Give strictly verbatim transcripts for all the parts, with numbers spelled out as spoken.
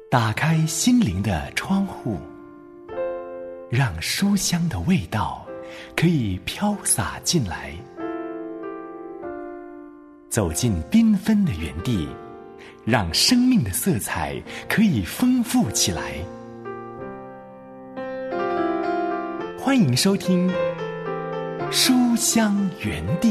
打开心灵的窗户，让书香的味道可以飘洒进来。走进缤纷的园地，让生命的色彩可以丰富起来。欢迎收听书香园地。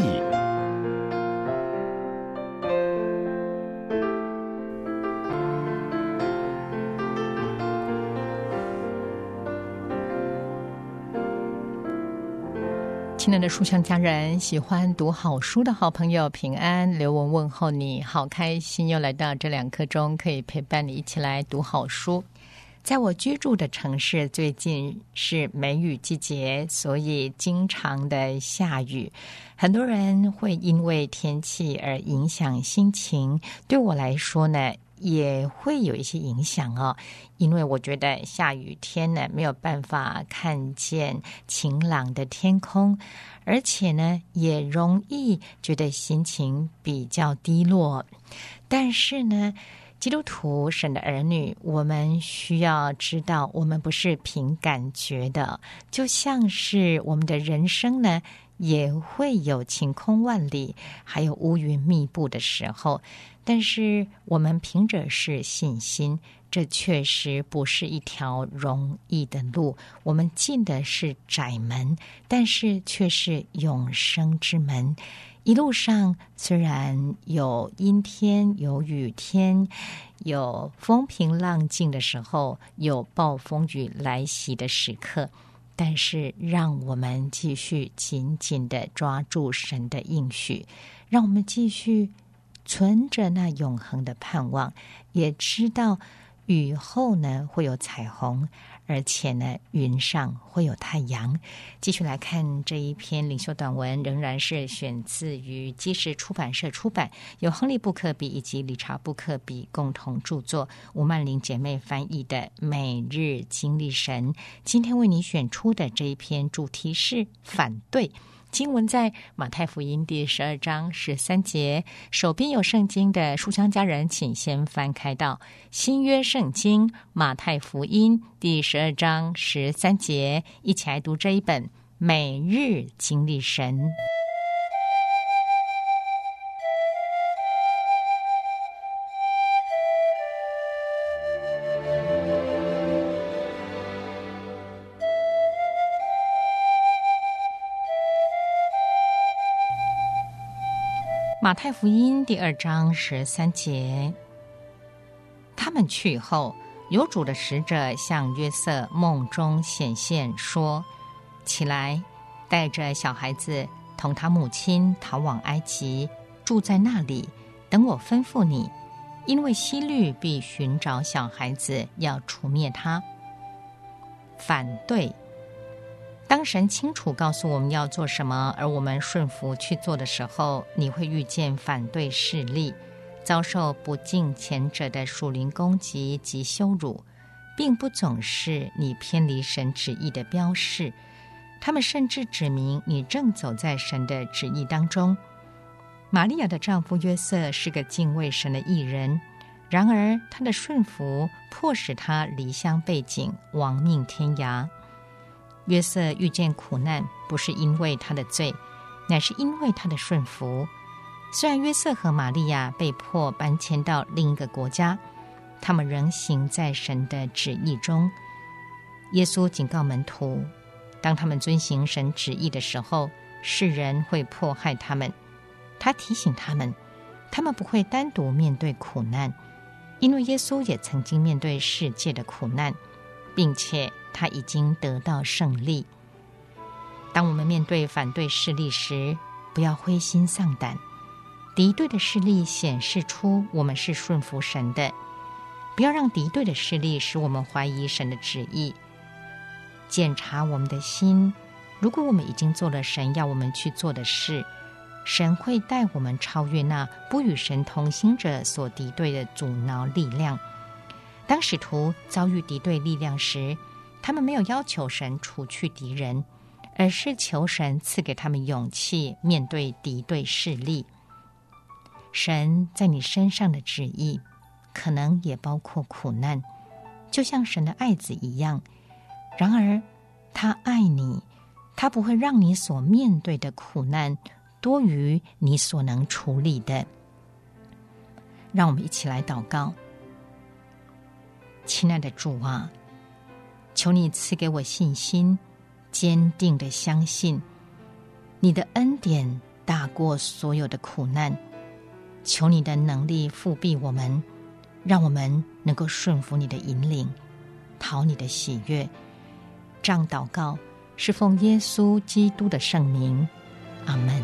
亲爱的书香家人，喜欢读好书的好朋友平安，刘文问候你，好开心又来到这两刻钟，可以陪伴你一起来读好书。在我居住的城市，最近是梅雨季节，所以经常的下雨，很多人会因为天气而影响心情。对我来说呢，也会有一些影响哦，因为我觉得下雨天呢，没有办法看见晴朗的天空，而且呢，也容易觉得心情比较低落。但是呢，基督徒神的儿女，我们需要知道，我们不是凭感觉的，就像是我们的人生呢，也会有晴空万里，还有乌云密布的时候。但是我们凭着是信心，这确实不是一条容易的路。我们进的是窄门，但是却是永生之门。一路上虽然有阴天，有雨天，有风平浪静的时候，有暴风雨来袭的时刻，但是让我们继续紧紧地抓住神的应许，让我们继续存着那永恒的盼望，也知道雨后呢会有彩虹，而且呢云上会有太阳。继续来看这一篇领袖短文，仍然是选自于基石出版社出版，由亨利·布克比以及理查·布克比共同著作，吴曼玲姐妹翻译的《每日经历神》。今天为你选出的这一篇主题是反对。经文在马太福音第十二章十三节，手边有圣经的书香家人请先翻开到新约圣经马太福音第十二章十三节，一起来读这一本每日经历神。马太福音第二章十三节，他们去后，有主的使者向约瑟梦中显现，说：起来，带着小孩子同他母亲逃往埃及，住在那里，等我吩咐你，因为希律必寻找小孩子，要除灭他。反对，当神清楚告诉我们要做什么，而我们顺服去做的时候，你会遇见反对势力，遭受不敬前者的属灵攻击及羞辱，并不总是你偏离神旨意的标示。他们甚至指明你正走在神的旨意当中。玛利亚的丈夫约瑟是个敬畏神的义人，然而他的顺服迫使他离乡背井，亡命天涯。约瑟遇见苦难，不是因为他的罪，乃是因为他的顺服。虽然约瑟和玛利亚被迫搬迁到另一个国家，他们仍行在神的旨意中。耶稣警告门徒，当他们遵行神旨意的时候，世人会迫害他们。他提醒他们，他们不会单独面对苦难，因为耶稣也曾经面对世界的苦难，并且他已经得到胜利。当我们面对反对势力时，不要灰心丧胆。敌对的势力显示出我们是顺服神的，不要让敌对的势力使我们怀疑神的旨意。检查我们的心，如果我们已经做了神要我们去做的事，神会带我们超越那不与神同行者所敌对的阻挠力量。当使徒遭遇敌对力量时，他们没有要求神除去敌人，而是求神赐给他们勇气面对敌对势力。神在你身上的旨意可能也包括苦难， 就像神的爱子一样。然而他爱你，他不会让你所面对的苦难多于你所能处理的。让我们一起来祷告。亲爱的主啊，求你赐给我信心，坚定的相信你的恩典大过所有的苦难。求你的能力复庇我们，让我们能够顺服你的引领，讨你的喜悦。这样祷告是奉耶稣基督的圣名，阿们。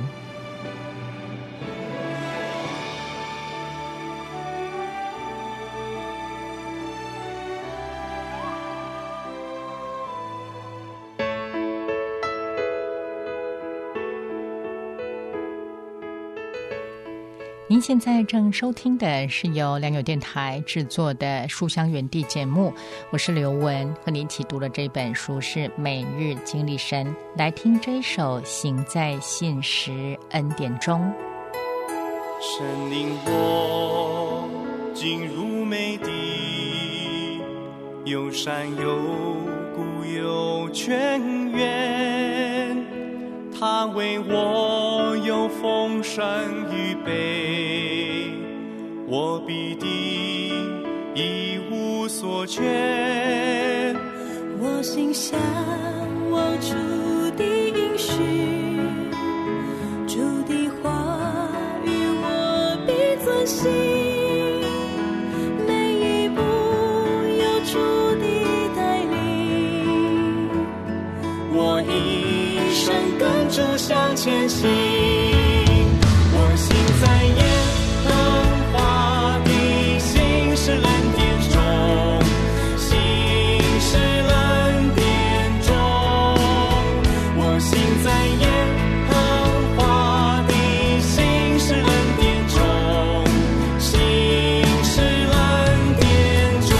您现在正收听的是由良友电台制作的书香园地节目，我是刘文，和你一起读的这本书是每日经历神。来听这一首行在信实恩典中。 神领我进入美地，有山有谷有泉源，他为我有丰盛预备，我必定一无所缺。 我心向往主的应许，主的话语我必遵行，每一步有主的带领， 我一生跟主向前行。我行在耶和华的信实恩典中，信实恩典中，我行在耶和华的信实恩典中，信实恩典中。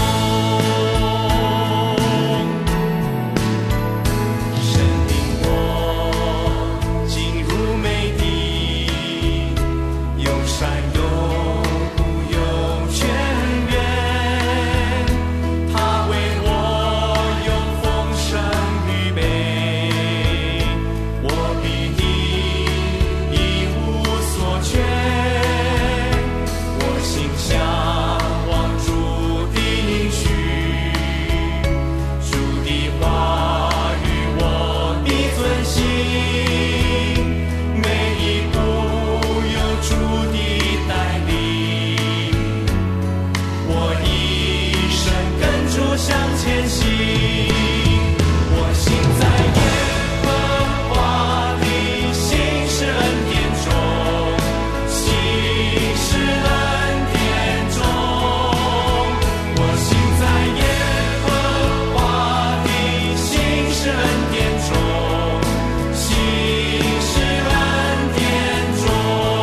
神领我进入美地，有山有谷有泉源，他为我有丰盛预备，我必定一无所缺。我心向往主的应许，主的话语我必遵行，每一步有主的带领，我一生跟主向前行。我行在耶和华的信实恩典中，信实恩典中，我行在耶和华的信实恩典中，信实恩典中。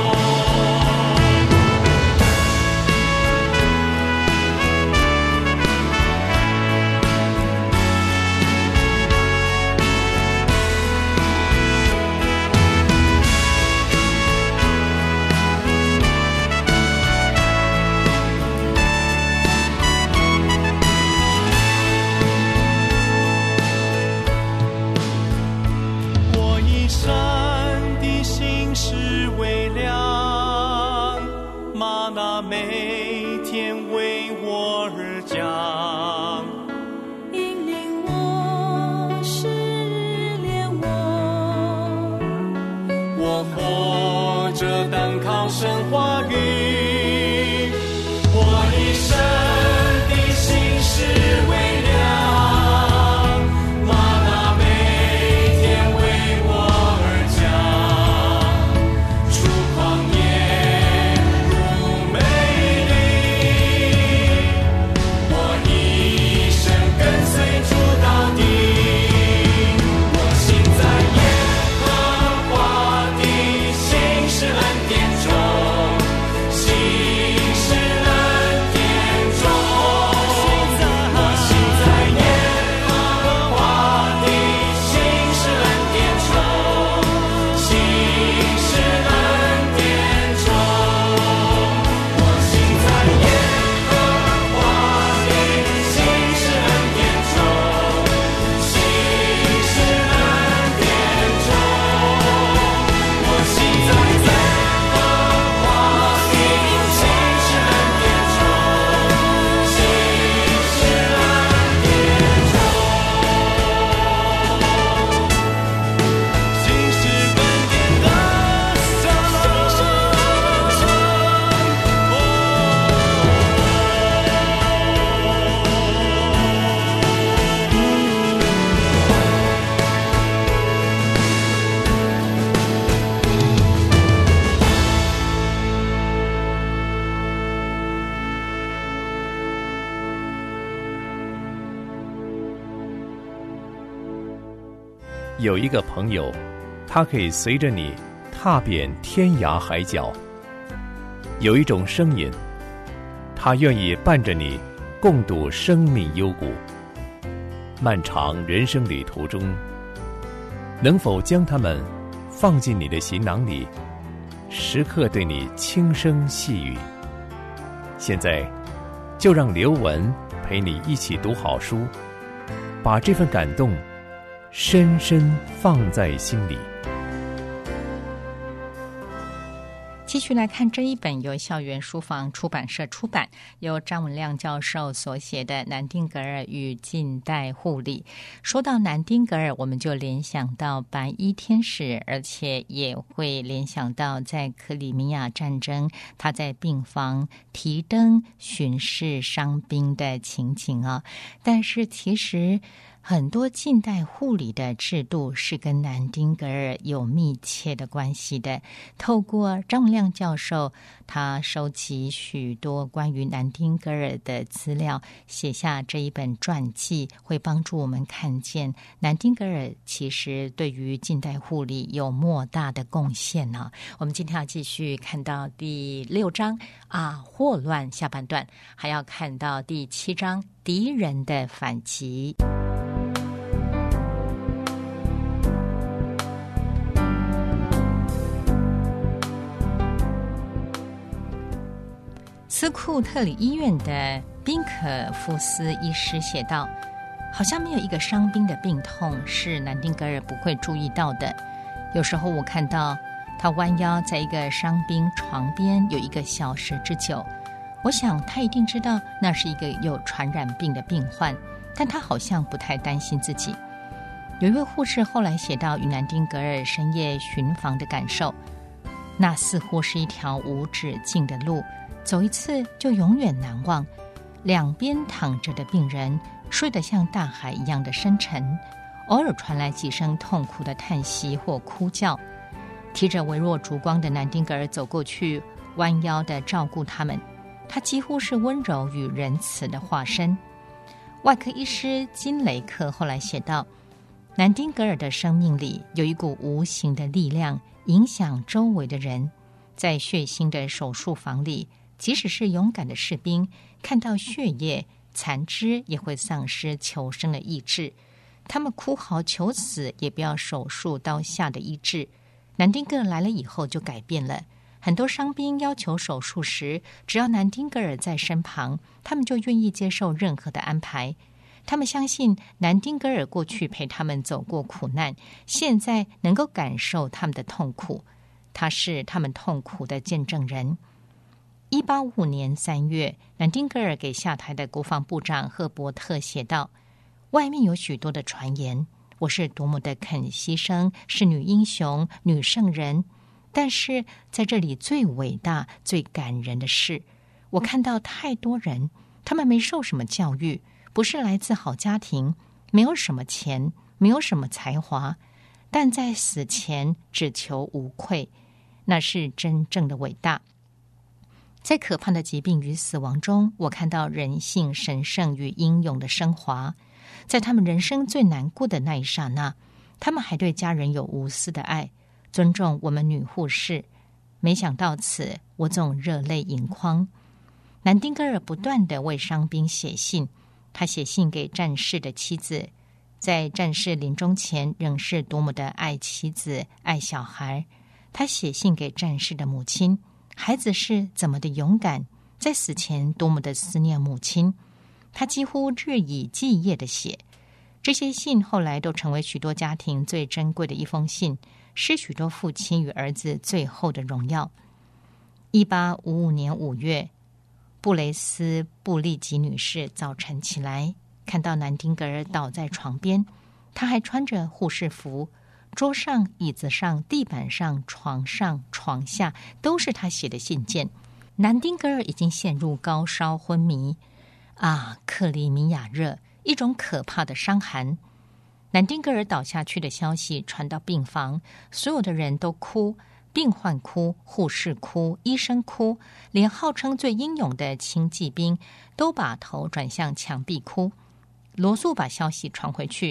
我一生的心是微亮，吗哪每天为我而降。 引领我，使炼我， 我活着单靠神话语，我一生的心是微亮，吗哪每天为我而降，出旷野入美丽，我一有一个朋友，他可以随着你踏遍天涯海角；有一种声音，他愿意伴着你共度生命幽谷。漫长人生旅途中，能否将它们放进你的行囊里，时刻对你轻声细语？现在就让刘文陪你一起读好书，把这份感动深深放在心里。 继续来看这一本由校园书房出版社出版，由张文亮教授所写的《南丁格尔与近代护理》。说到南丁格尔，我们就联想到白衣天使，而且也会联想到在克里米亚战争他在病房提灯巡视伤兵的情景啊。但是其实很多近代护理的制度是跟南丁格尔有密切的关系的。透过张文亮教授，他收集许多关于南丁格尔的资料，写下这一本传记，会帮助我们看见南丁格尔其实对于近代护理有莫大的贡献呢、啊。我们今天要继续看到第六章啊，霍乱下半段，还要看到第七章敌人的反击。斯库特里医院的宾可夫斯医师写道，好像没有一个伤兵的病痛是南丁格尔不会注意到的。有时候我看到他弯腰在一个伤兵床边有一个小时之久，我想他一定知道那是一个有传染病的病患，但他好像不太担心自己。有一位护士后来写到与南丁格尔深夜巡房的感受，那似乎是一条无止境的路，走一次就永远难忘。两边躺着的病人睡得像大海一样的深沉，偶尔传来几声痛苦的叹息或哭叫。提着微弱烛光的南丁格尔走过去，弯腰地照顾他们，他几乎是温柔与仁慈的化身。外科医师金雷克后来写道，南丁格尔的生命里有一股无形的力量影响周围的人。在血腥的手术房里，即使是勇敢的士兵，看到血液残肢也会丧失求生的意志，他们哭嚎求死，也不要手术刀下的医治。南丁格尔来了以后就改变了，很多伤兵要求手术时，只要南丁格尔在身旁，他们就愿意接受任何的安排。他们相信南丁格尔过去陪他们走过苦难，现在能够感受他们的痛苦，他是他们痛苦的见证人。一八五五年三月，南丁格尔给下台的国防部长赫伯特写道，外面有许多的传言，我是多么的肯牺牲，是女英雄，女圣人，但是在这里最伟大最感人的是，我看到太多人，他们没受什么教育，不是来自好家庭，没有什么钱，没有什么才华，但在死前只求无愧，那是真正的伟大。在可怕的疾病与死亡中，我看到人性神圣与英勇的升华。在他们人生最难过的那一刹那，他们还对家人有无私的爱，尊重我们女护士。没想到此，我总热泪盈眶。南丁格尔不断地为伤兵写信，他写信给战士的妻子，在战士临终前仍是多么的爱妻子爱小孩。他写信给战士的母亲，孩子是怎么的勇敢，在死前多么的思念母亲。他几乎日以继夜地写，这些信后来都成为许多家庭最珍贵的一封信，是许多父亲与儿子最后的荣耀。一八五五年五月，布雷斯布利吉女士早晨起来，看到南丁格尔倒在床边，她还穿着护士服，桌上、椅子上、地板上、床上、床下都是他写的信件。南丁格尔已经陷入高烧昏迷。啊，克里米亚热，一种可怕的伤寒。南丁格尔倒下去的消息传到病房，所有的人都哭，病患哭，护士哭，医生哭，连号称最英勇的轻骑兵都把头转向墙壁哭。罗素把消息传回去，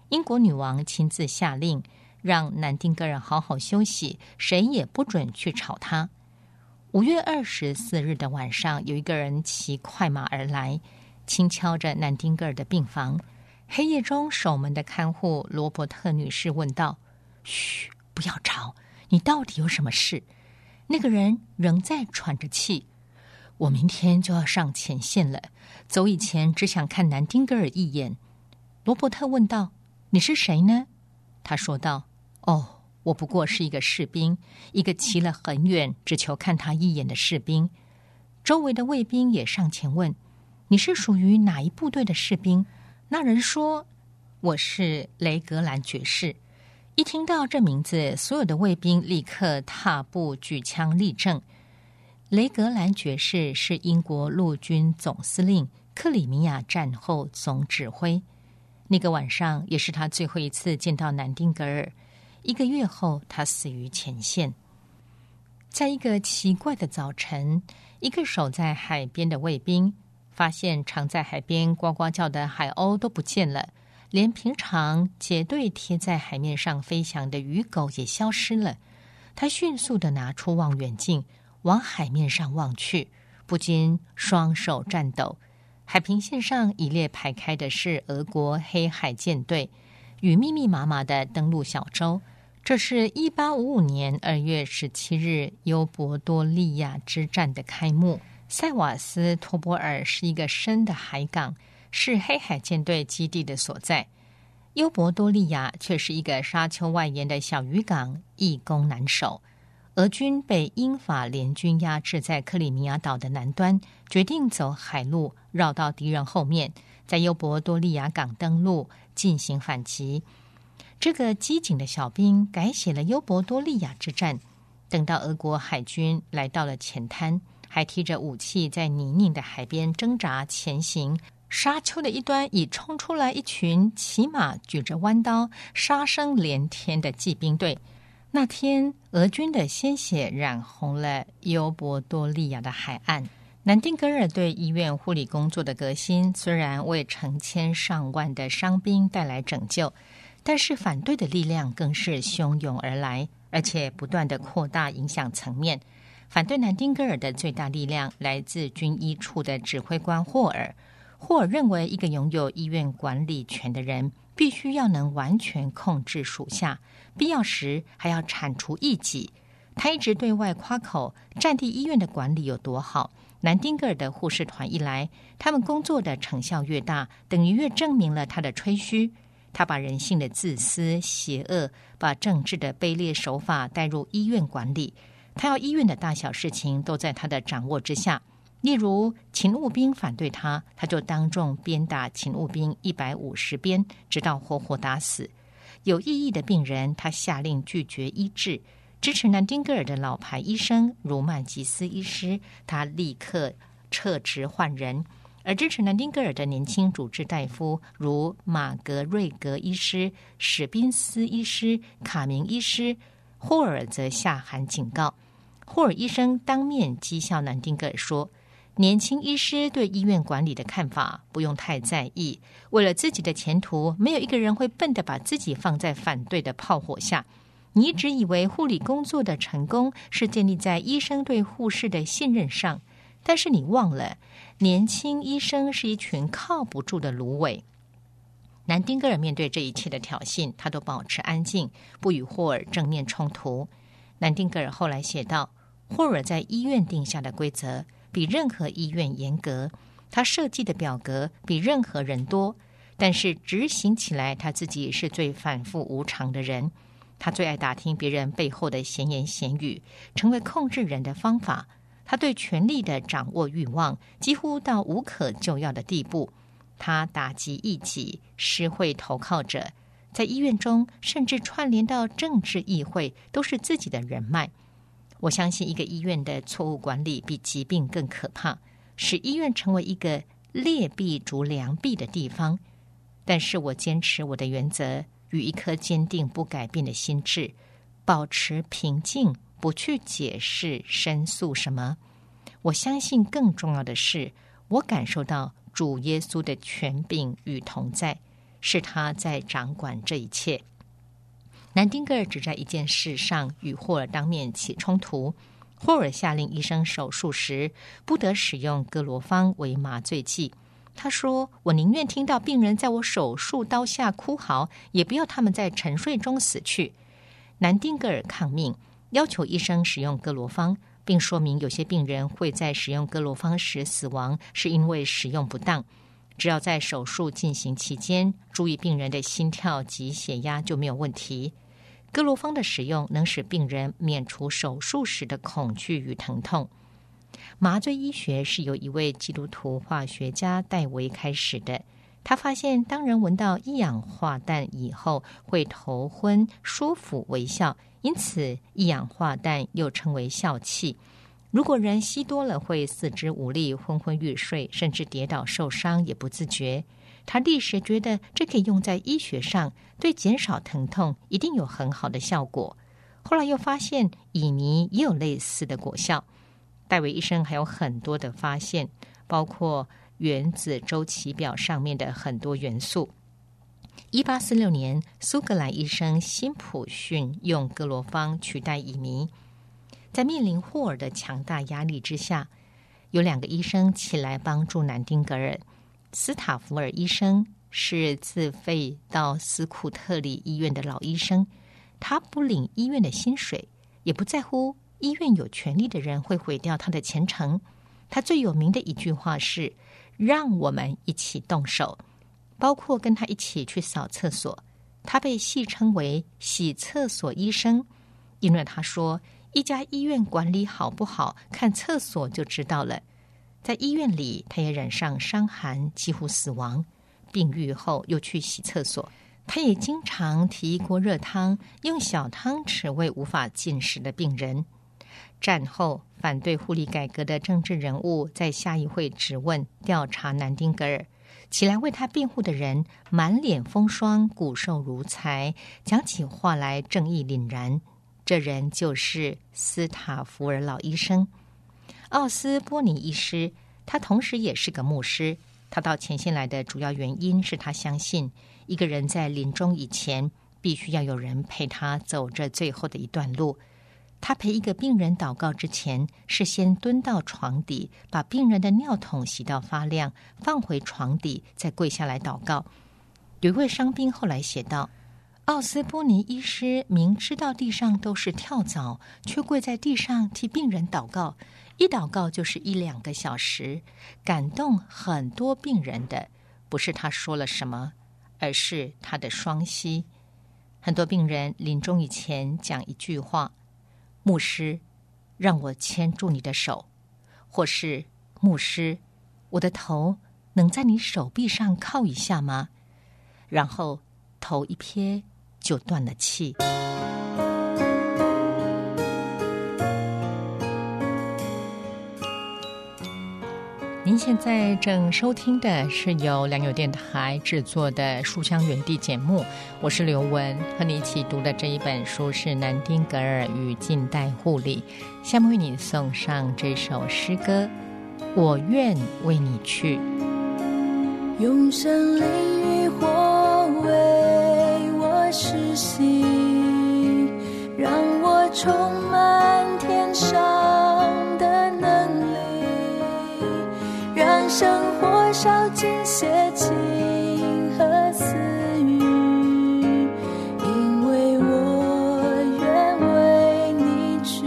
英国女王亲自下令，让南丁格尔好好休息，谁也不准去吵他。五月二十四日的晚上，有一个人骑快马而来，轻敲着南丁格尔的病房。黑夜中守门的看护罗伯特女士问道：嘘，不要吵，你到底有什么事？那个人仍在喘着气。我明天就要上前线了，走以前只想看南丁格尔一眼。罗伯特问道：你是谁呢？他说道：哦，我不过是一个士兵，一个骑了很远只求看他一眼的士兵。周围的卫兵也上前问：你是属于哪一部队的士兵？那人说：我是雷格兰爵士。一听到这名字，所有的卫兵立刻踏步举枪立正。雷格兰爵士是英国陆军总司令，克里米亚战后总指挥。那个晚上也是他最后一次见到南丁格尔。一个月后，他死于前线。在一个奇怪的早晨，一个守在海边的卫兵发现常在海边呱呱叫的海鸥都不见了，连平常结队贴在海面上飞翔的鱼狗也消失了。他迅速地拿出望远镜，往海面上望去，不禁双手颤抖。海平线上一列排开的是俄国黑海舰队，与密密麻麻的登陆小舟。这是一八五五年二月十七日优博多利亚之战的开幕。塞瓦斯托波尔是一个深的海港，是黑海舰队基地的所在。优博多利亚却是一个沙丘外沿的小渔港，易攻难守。俄军被英法联军压制在克里米亚岛的南端，决定走海路绕到敌人后面，在优博多利亚港登陆进行反击。这个机警的小兵改写了优博多利亚之战。等到俄国海军来到了前滩，还提着武器在泥泞的海边挣扎前行。沙丘的一端已冲出来一群骑马举着弯刀杀声连天的骑兵队。那天俄军的鲜血染红了优博多利亚的海岸。南丁格尔对医院护理工作的革新虽然为成千上万的伤兵带来拯救，但是反对的力量更是汹涌而来，而且不断地扩大影响层面。反对南丁格尔的最大力量来自军医处的指挥官霍尔。霍尔认为，一个拥有医院管理权的人必须要能完全控制属下，必要时还要铲除异己。他一直对外夸口战地医院的管理有多好。南丁格尔的护士团一来，他们工作的成效越大，等于越证明了他的吹嘘。他把人性的自私、邪恶，把政治的卑劣手法带入医院管理。他要医院的大小事情都在他的掌握之下。例如勤务兵反对他，他就当众鞭打勤务兵一百五十鞭，直到活活打死。有异议的病人，他下令拒绝医治。支持南丁格尔的老牌医生如曼吉斯医师，他立刻撤职换人。而支持南丁格尔的年轻主治大夫如马格瑞格医师、史宾斯医师、卡明医师，霍尔则下函警告。霍尔医生当面讥笑南丁格尔说，年轻医师对医院管理的看法不用太在意，为了自己的前途，没有一个人会笨得把自己放在反对的炮火下。你一直以为护理工作的成功是建立在医生对护士的信任上，但是你忘了，年轻医生是一群靠不住的芦苇。南丁格尔面对这一切的挑衅，他都保持安静，不与霍尔正面冲突。南丁格尔后来写道，霍尔在医院定下的规则比任何医院严格，他设计的表格比任何人多，但是执行起来他自己是最反复无常的人。他最爱打听别人背后的闲言闲语，成为控制人的方法。他对权力的掌握欲望几乎到无可救药的地步。他打击异己，施惠投靠者，在医院中甚至串联到政治议会，都是自己的人脉。我相信一个医院的错误管理比疾病更可怕，使医院成为一个劣币逐良币的地方。但是我坚持我的原则，与一颗坚定不改变的心智，保持平静，不去解释申诉什么。我相信更重要的是，我感受到主耶稣的权柄与同在。 是他在掌管这一切。南丁格尔只在一件事上与霍尔当面起冲突，霍尔下令医生手术时不得使用哥罗芳为麻醉剂。他说，我宁愿听到病人在我手术刀下哭嚎，也不要他们在沉睡中死去。南丁格尔抗命，要求医生使用哥罗芳，并说明有些病人会在使用哥罗芳时死亡，是因为使用不当。只要在手术进行期间注意病人的心跳及血压就没有问题。哥罗芳的使用能使病人免除手术时的恐惧与疼痛。麻醉医学是由一位基督徒化学家戴维开始的。他发现当人闻到一氧化氮以后会头昏、舒服、微笑，因此一氧化氮又称为笑气。如果人吸多了会四肢无力、昏昏欲睡，甚至跌倒受伤也不自觉。他立时觉得这可以用在医学上，对减少疼痛一定有很好的效果。后来又发现乙醚也有类似的果效。戴维医生还有很多的发现，包括原子周期表上面的很多元素。一八四六年，苏格兰医生辛普逊用哥罗芳取代乙醚。在面临霍尔的强大压力之下，有两个医生起来帮助南丁格尔。斯塔福尔医生是自费到斯库特里医院的老医生，他不领医院的薪水，也不在乎医院有权利的人会毁掉他的前程。他最有名的一句话是，让我们一起动手，包括跟他一起去扫厕所。他被戏称为洗厕所医生，因为他说一家医院管理好不好，看厕所就知道了。在医院里，他也染上伤寒，几乎死亡。病愈后又去洗厕所。他也经常提一锅热汤，用小汤匙喂无法进食的病人。战后，反对护理改革的政治人物在下议会质问调查南丁格尔，起来为他辩护的人满脸风霜，骨瘦如柴，讲起话来正义凛然。这人就是斯塔福尔老医生。奥斯波尼医师，他同时也是个牧师。他到前线来的主要原因是他相信，一个人在临终以前，必须要有人陪他走这最后的一段路。他陪一个病人祷告之前，是先蹲到床底，把病人的尿桶洗到发亮，放回床底，再跪下来祷告。有一位伤兵后来写道，奥斯波尼医师明知道地上都是跳蚤，却跪在地上替病人祷告，一祷告就是一两个小时，感动很多病人的不是他说了什么，而是他的双膝。很多病人临终以前讲一句话，牧师，让我牵住你的手，或是牧师，我的头能在你手臂上靠一下吗？然后头一撇就断了气。您现在正收听的是由良友电台制作的书香园地节目，我是刘雯，和你一起读的这一本书是南丁格尔与近代护理。下面为你送上这首诗歌，我愿为你去。 用生灵与火为我施洗，让我充满天上的能力，让生活烧尽邪情和私欲，因为我愿为你去，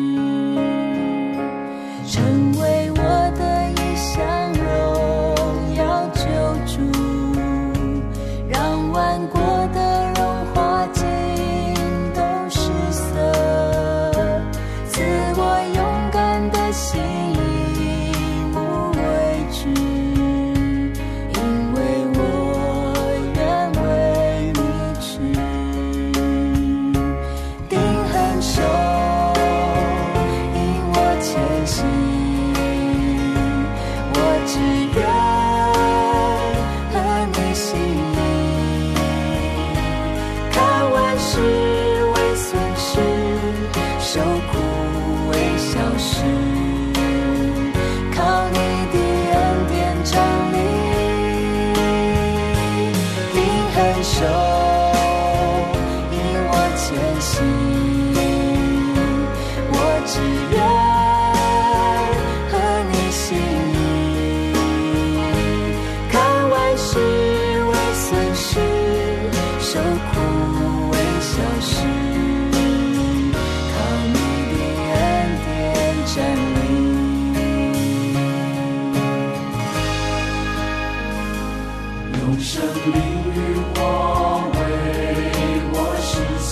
成为我的一项荣耀救主，让万国的荣华尽都失色，赐我勇敢的心，因为生命与火为我施行，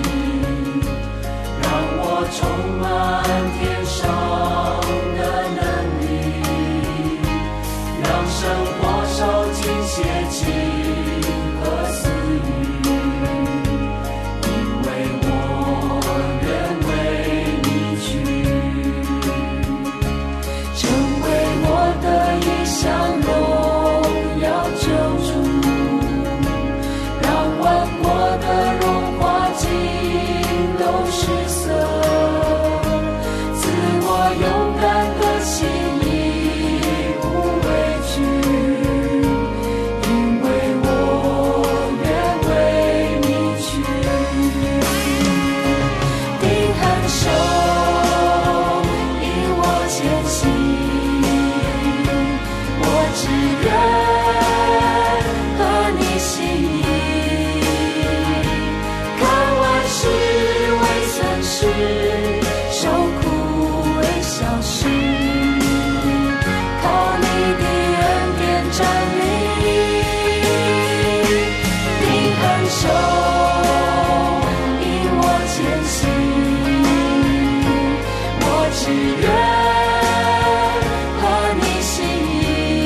让我充满天上的能力，让生活烧尽邪气和私欲，因为我愿为你去，成为我的一项荣耀救主，让万国的荣华尽都失色，赐我勇敢的心，义无畏惧，因为我愿为你去。定恒手引我前行，我只愿和你心意，看万事为损失，受苦为小事，靠你的恩典站立。定恒手引我前行，我只愿和你心意，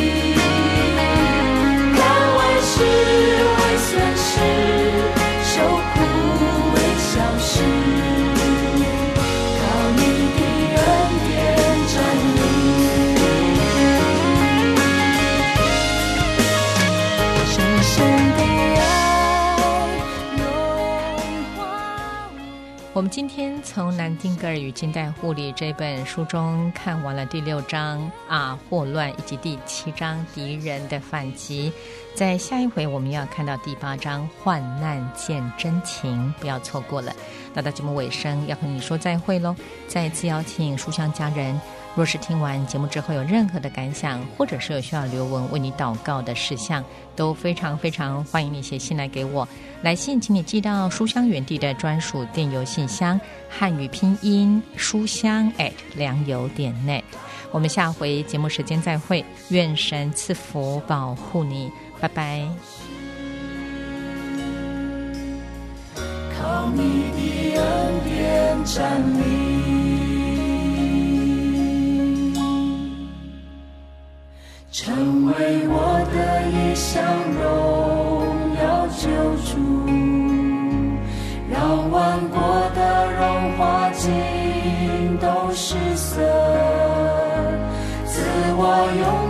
看万事为损失，受苦为小事，靠你的恩典站立。深深的爱融化我。 我们今天从南丁格尔与近代护理这本书中看完了第六章啊霍乱，以及第七章敌人的反击。在下一回我们要看到第八章患难见真情，不要错过了。到到节目尾声要和你说再会咯，再一次邀请书香家人，若是听完节目之后有任何的感想，或者是有需要刘文为你祷告的事项，都非常非常欢迎你写信来给我。来信请你寄到书香园地的专属电邮信箱，汉语拼音书香 at 良友点 net。 我们下回节目时间再会，愿神赐福保护你，拜拜。 靠你的恩典站立，成为我的一项荣耀救主，让万国的荣华尽都失色，赐我勇